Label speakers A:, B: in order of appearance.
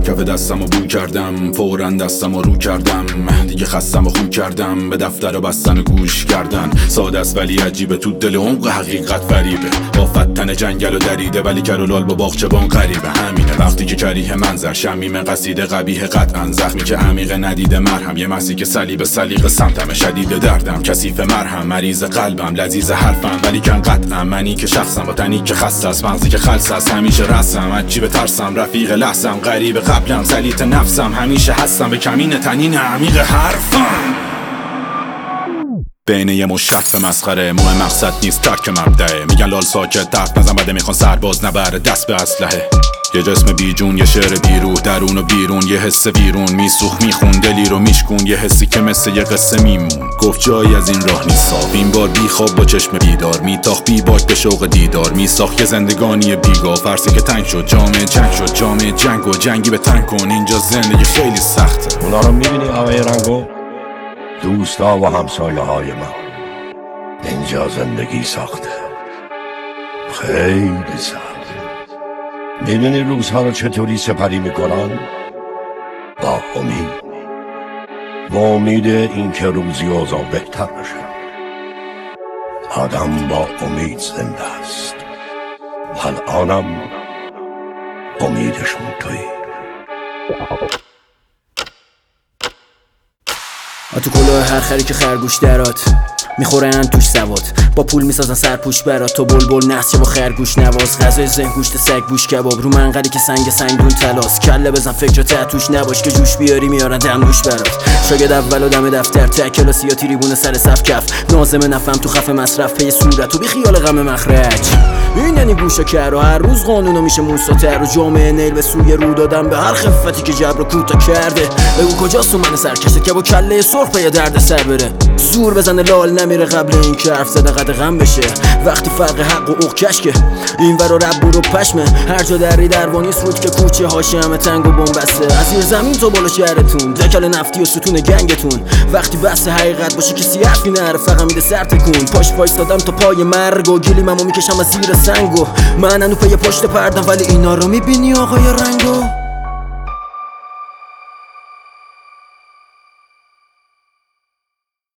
A: کف دستم رو بو کردم، فوراً دستم رو رو کردم. دیگه خستم و خون کردم، به دفتر و بستن و گوش کردن. ساده است ولی عجیبه، تو دل عمق حقیقت فریبه. آفت تن جنگل و دریده، ولی کرولال با باغچبان غریبه. همینه وقتی که کریه منظر، شمیم قصیده قبیه قطعا. زخمی که عمیق ندیده مرهم، یه مسی که صلیب سلیقه سمتم شدید دردم. کثیف مرهم، مریض قلبم، لذیذ حرفم ولی کن قطعم. منی که شخصم با تنی که خسته است، مغزی که خلص است. همیشه رسم عجیب ترسم، رفیق لحظم غریب قبلم. سلیط نفسم همیشه هستم، به کمین تنین عمیق حرفم. بین یه مشت به مسخره، مهم مقصد نیست ترک مبدأه. میگن لال ساکت حرف نزن، بده میخوان سرباز نبره دست به اسلحه. یه جسم بیجون، یه شعر بیروح، درون و بیرون یه حس ویرون. میسوخ میخون دلی رو میشکون، یه حسی که مثل یه قصه میمون. گفت جایی از این راه نیست صاف، این بار بی خواب با چشم بیدار. میتاخ بی باک به شوق دیدار، میساخت یه زندگانی بیگاه. فرسی که تنگ شد، جامعه جنگ شد، جامعه جنگ و جنگی به تنگ کن. اینجا زندگی خیلی سخته.
B: اونا رو میبینی آقای رنگو؟ دوستا و همسایه های من. اینجا زندگی ساخته، خیلی سخت. میدونی روزها رو چطوری سپری میکنن؟ با امید، با امید این که روزی اوضاع بهتر بشه. آدم با امید زنده است. الانم امیدشون تویی.
C: تو کلاه هر خری که خرگوش درات میخورن توش سواد، با پول میسازن سرپوش برات. تو بلبل نسچه با خرگوش نواز، غذای ذهن گوشت سگ بوش کباب. رو منقلی که سنگدون تلاس، کله بزن فکر توش نباش که جوش بیاری میارن دمنوش برات. شاگرد اول و دم دفتر، ته کلاسی یا تریبون سر صف کف. نازم نفهم تو خف مصرف، پی صورت و بی خیال غم مخرج. این یعنی گوشه کر و هر روز قانونو میشه موساتر. و جامعه نیل به سوی رو دادن به هر خفتی که جبر کوتا کرده. بگو کجاست اون من سرکشه که با کله سرخ پی درد سر بره. زور بزنه لال نمیره قبل این که حرف زده قدغن بشه. وقتی فرق حق و اوق کشکه، این ور و رب برو پشمه. هر جا دری دروانیست رود که کوچه هاشه همه تنگ و بومبسته. از زیر زمین تو بالا شهرتون، دکل نفتی و ستون گنگتون. وقتی بحث حقیقت باشه کسی حرفی نره، فقط میده سر تکون. پاش وایستادم تا پای مرگ و گلیممو میکشم از زیر سنگو. من هنو پی پشت پردم، ولی اینا رو میبینی آقای رنگو؟